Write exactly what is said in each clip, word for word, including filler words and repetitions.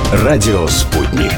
Радио «Спутник».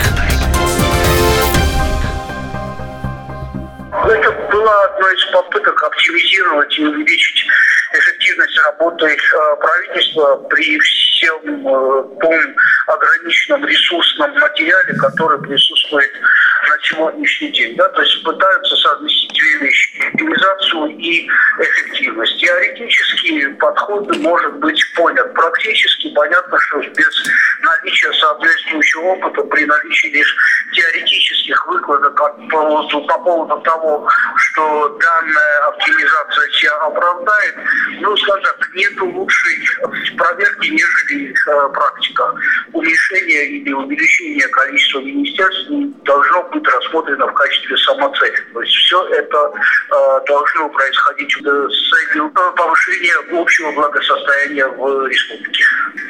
Это была одна из попыток оптимизировать и увеличить эффективность работы э, правительства при всем э, том ограниченном ресурсном материале, который присутствует на сегодняшний день. Да? То есть пытаются совместить две вещи: оптимизацию и эффективность. Теоретически подход может быть понят. Практически понятно, что без наличия соответствующего опыта, при наличии лишь теоретических выкладок по поводу, по поводу того, что данная оптимизация себя оправдает, ну, скажем так, нет лучшей проверки, нежели э, практика. Уменьшение или увеличение количества министерств не должно быть рассмотрено в качестве самоцели. То есть все это э, должно происходить с целью повышения общего благосостояния в республике.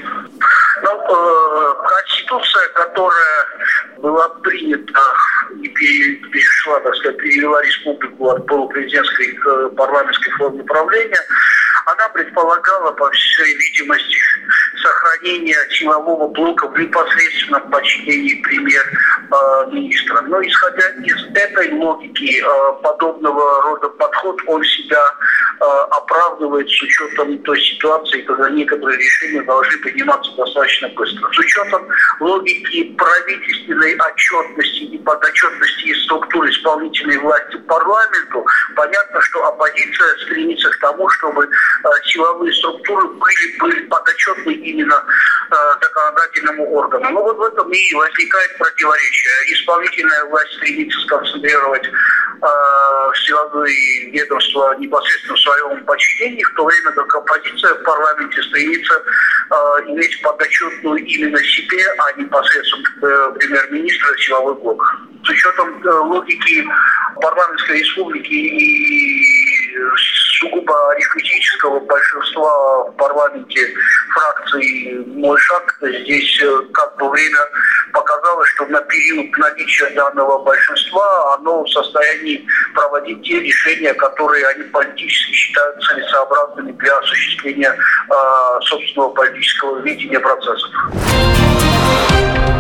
Ну, э, Конституция, которая была принята и перешла, так сказать, перевела республику от полупрезидентской к парламентской форме правления, она предполагала, по всей видимости, сохранение силового блока в непосредственном подчинении премьер-министра. Но исходя из этой логики, подобного рода подход, он себя оправдывает с учетом той ситуации, когда некоторые решения должны приниматься достаточно быстро. С учетом логики правительственной отчетности и подотчетности из структуры исполнительной власти парламенту, понятно, что оппозиция стремится к тому, чтобы силовые структуры были, были подотчетны именно э, законодательному органу. Но вот в этом и возникает противоречие. Исполнительная власть стремится сконцентрировать э, силовые ведомства непосредственно в своем подчинении, в то время как оппозиция в парламенте стремится э, иметь подотчетную именно себе, а непосредственно э, премьер-министра силовой блок. С учетом э, логики парламентской республики и сугубо арифметического большинства в парламенте фракции «Мой шаг», здесь как бы время показало, что на период наличия данного большинства оно в состоянии проводить те решения, которые они политически считают целесообразными для осуществления э, собственного политического видения процессов.